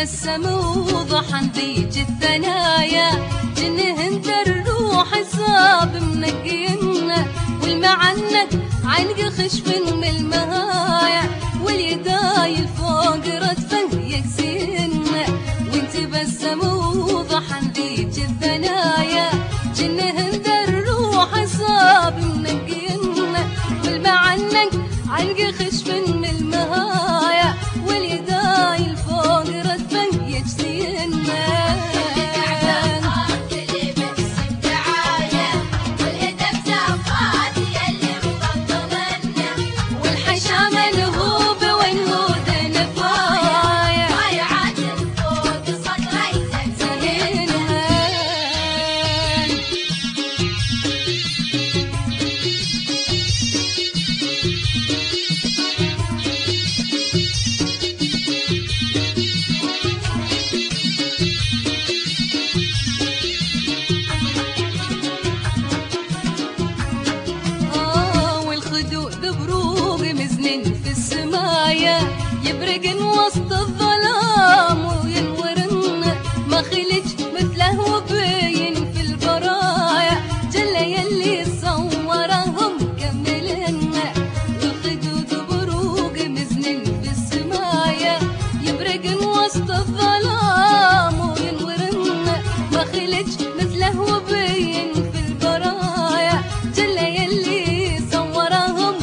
تبسم وضحن ذيك الثنايا جنهن الروح الصاب منقينا والمعنك عنق خشف من المهايا واليداي الفوق ردفن يكسينا وانت بسم وضحن ذيك الثنايا جنهن الروح الصاب منقينا والمعنك عنق خشف من المهايا واليداي الفوق ردفن يكسينا في السمايا يبرقن وسط الظلام وينورن ما خلج مثله وبين في البرايا جل يلي صورهم كملن الخدود بروق مزنن في السمايا يبرقن وسط الظلام وينورن ما خلج مثله وبين في البرايا جل يلي صورهم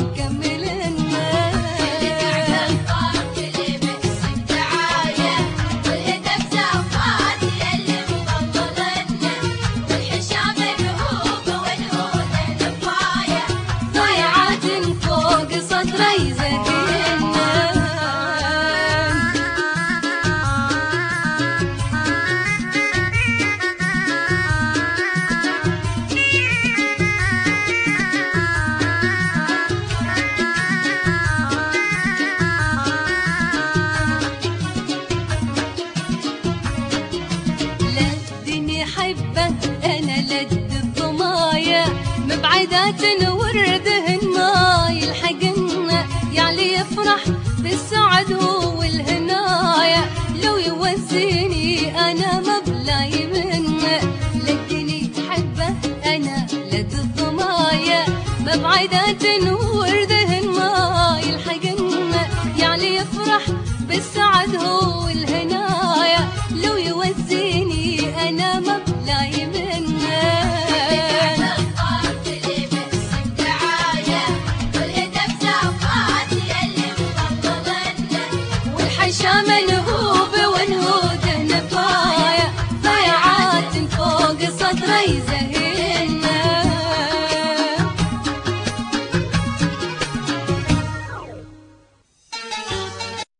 أنا لد الضمايا مبعدات وردهن ما يلحقن يعلي يفرح بالسعد والهنايا لو يوزيني أنا مبلاي منه لدني حبه أنا لد الضمايا مبعدات وردهن